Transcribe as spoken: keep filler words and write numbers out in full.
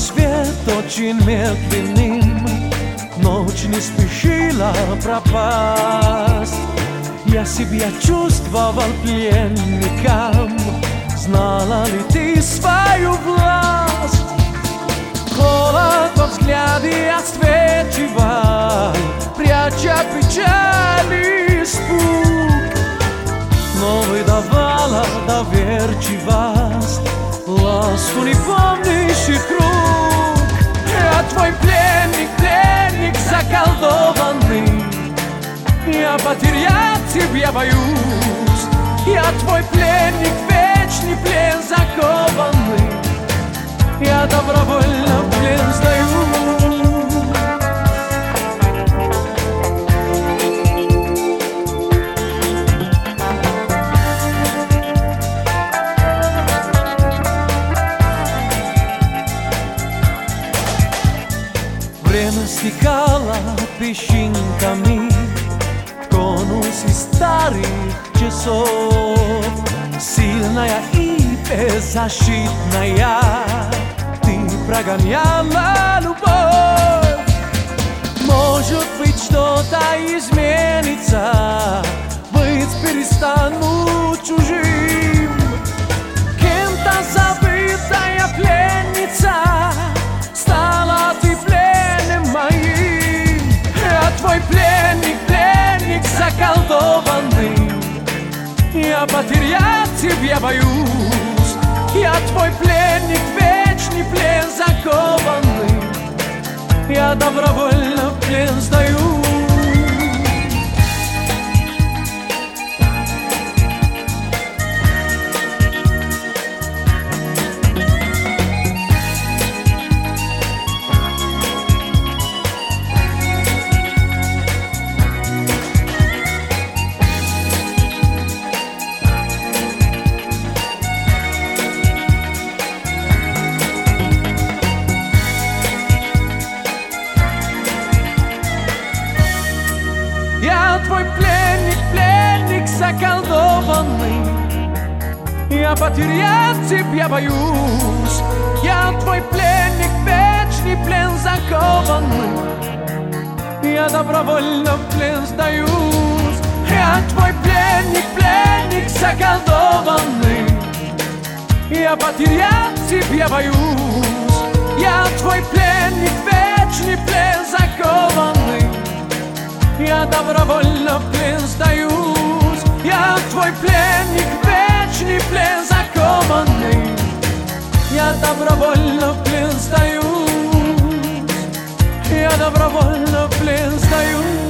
свет очень медленным, ночь не спешила пропасть. Я себя чувствовал пленником, знала ли ты свою власть? Холод во взгляде отсвечивал, пряча печаль и испуг, но выдавала доверчивость ласку непомнящих рук. Я твой пленник, пленник заколдованный, я потерять тебя боюсь. Я твой пленник, вечный плен закованный, я добровольно в плен сдаю. Время стекало песчинками в конусе старых часов. Сильная и беззащитная, ты прогоняла любовь. Может быть, что-то изменится, быть перестану чужим. Кем-то забытая пленница, стала ты пленным моим. Я твой пленник, пленник заколдованный, я потерять тебя боюсь. Я твой пленник, вечный плен закованный, я добровольно в плен сдаю. Я твой пленник, пленник заколдованный, я потерять тебя боюсь. Я твой пленник, вечный плен закованный, я добровольно в плен сдаюсь. Я твой пленник, пленник заколдованный, я потерять тебя боюсь. Я твой пленник, вечный плен закованный, я добровольно в плен сдаюсь. Я твой пленник, вечный плен закованный, я добровольно в плен сдаюсь. Я добровольно в плен сдаюсь.